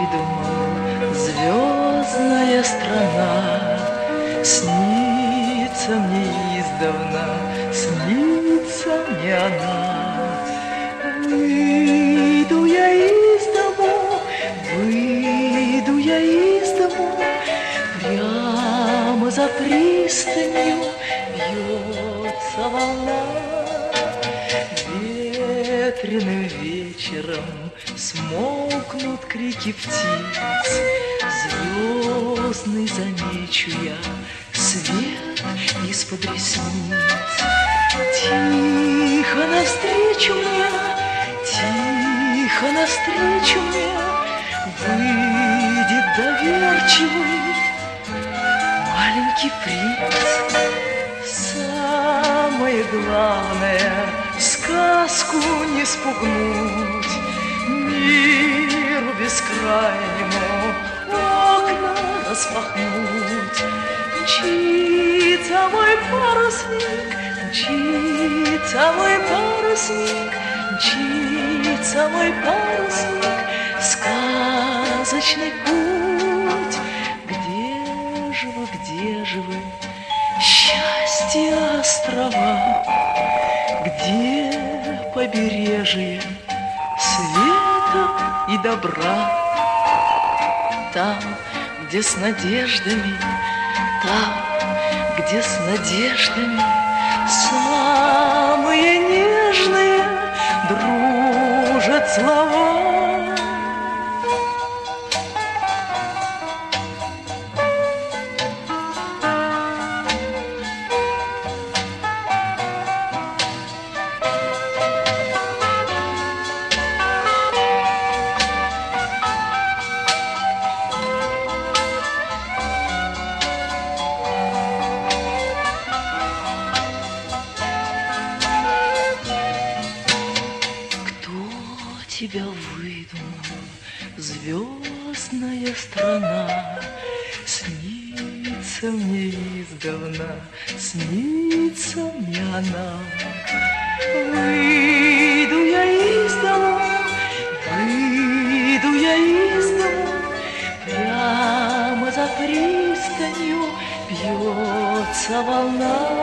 выдумал звездная страна. Снится мне издавна, снится мне она. Выйду я из дому, выйду я из дому, прямо за пристанью бьется волна. Ветреным вечером смолкнут крики птиц, звездный замечу я свет из-под ресниц. Тихо навстречу мне, тихо навстречу мне выйдет доверчивый маленький принц. Самое главное — сказку не спугнуть, миру бескрайнему окна распахнуть. Мчится мой парусник, мчится мой парусник, мчится мой парусник, сказочный путь. Где же вы, счастье острова? Где побережье света и добра? Там, где с надеждами, там, где с надеждами самые нежные дружат слова. Тебя выдумал, звездная страна. Снится мне издавна, снится мне она. Выйду я из дома, выйду я из дома, прямо за пристанью бьется волна.